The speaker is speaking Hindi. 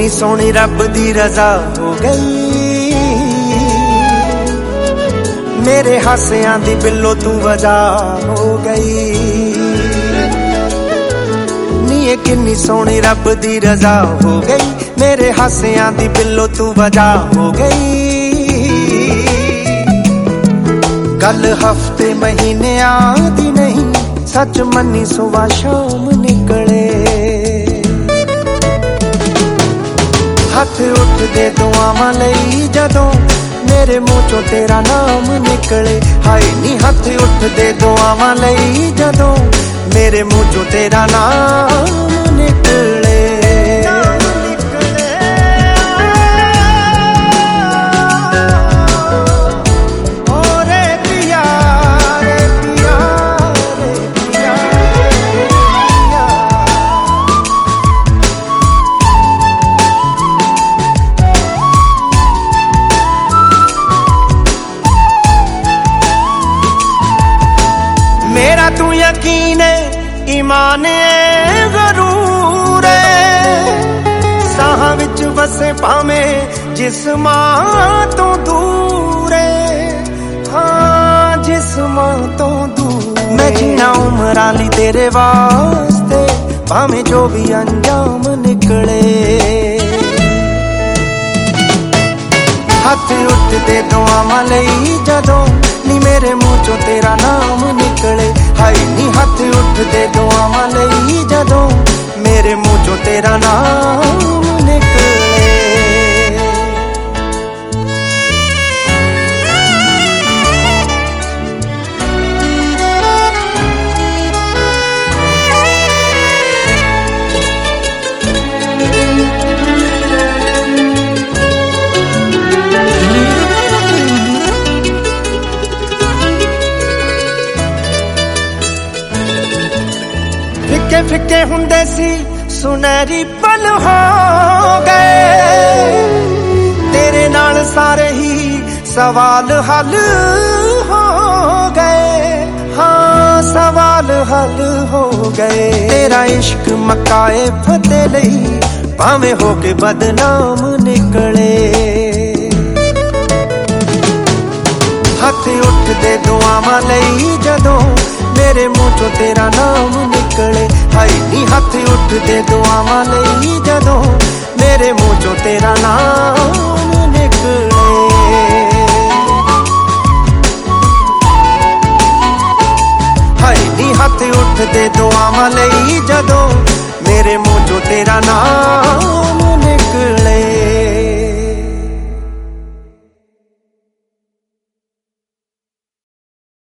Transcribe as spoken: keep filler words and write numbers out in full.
किन्नी सोहनी रब दी रजा हो गई। मेरे हासियां दी बिल्लो तू वजह हो गई। नी किन्नी सोहनी रब दी रजा हो गई। मेरे हासियां दी बिल्लो तू वजह हो गई। गल हफ्ते महीने आदि नहीं, सच मनी सुबह शाम निकले। हथ उठदे दुआवां लई जदों मेरे मुंह चों तेरा नाम निकले। हाय नी हथ उठदे दुआवां लई जदों मेरे मुंह चों तेरा नाम निकले। मेरा तू यकीन ईमान जरूर साह विच वसे पावे जिस्मां तो दूर। हाँ जिस्मां तो दूर। मैं जीना उमरां लई तेरे वास्ते, भावे जो भी अंजाम निकले। हथ उठदे दुआवां लई जदों नी मेरे मुंह चों तेरा नाम निकले। हाय नी हथ उठदे दुआवां लई जदों मेरे मुंह चों तेरा नाम निकले। फिक्के फिक्के हुंदे सी सुनहरी पल हो गए। तेरे नाल सारे ही सवाल हल हो गए। हाँ सवाल हल हो गए। तेरा इश्क मकाए फतेह लई भावे हो के बदनाम निकले। हथ उठदे दुआवां लई जदों मेरे मुंह चों तेरा नाम निकले। हाय नी हथ उठदे दुआवां लई जदों मेरे मुंह चों तेरा नाम निकले। हाय नी हथ उठदे दुआवां लई जदों मेरे मुंह चों तेरा नाम